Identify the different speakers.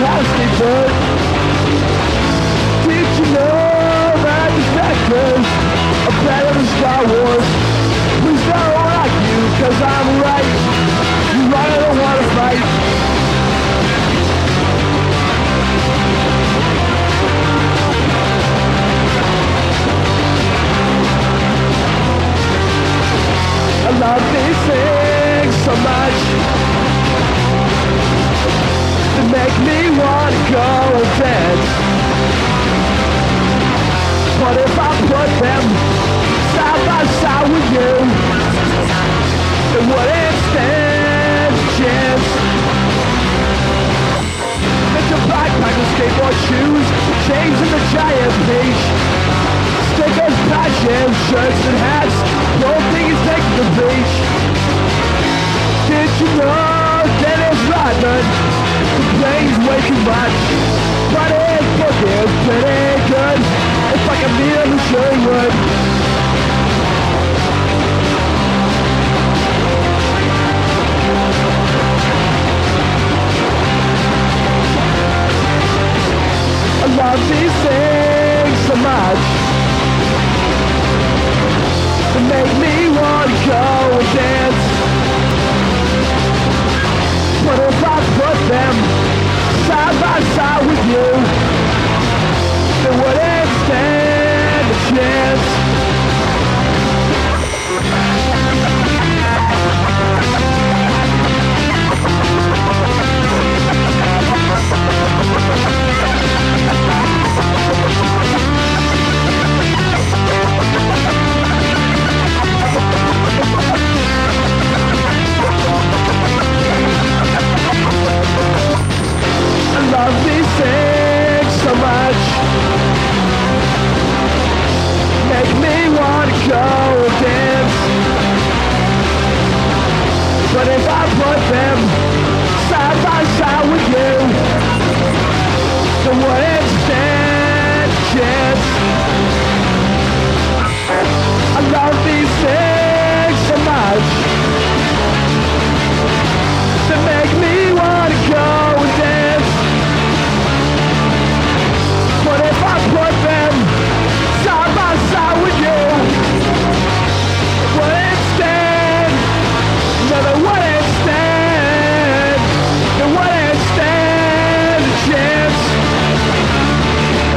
Speaker 1: how to stay put. Did you know that these factors are better than Star Wars? Please don't like you, cause I'm right. You're right, I don't wanna fight. I love these things so much. They make me wanna go and dance. But if I put them side by side with you, it wouldn't stand a chance. It's a backpack with skateboard shoes, chains and a giant peach, stickers, patches, shirts and hats. The whole thing is taking the beach. Did you know Dennis Rodman complains way too much, but his book is pretty good. If I could meet him, I'm sure he would. I love these things so much. They make me want to go and dance. But if I put them side by side with you, they wouldn't stand a chance. I love these things so much. Make me want to go and dance. But if I put them side by side with you,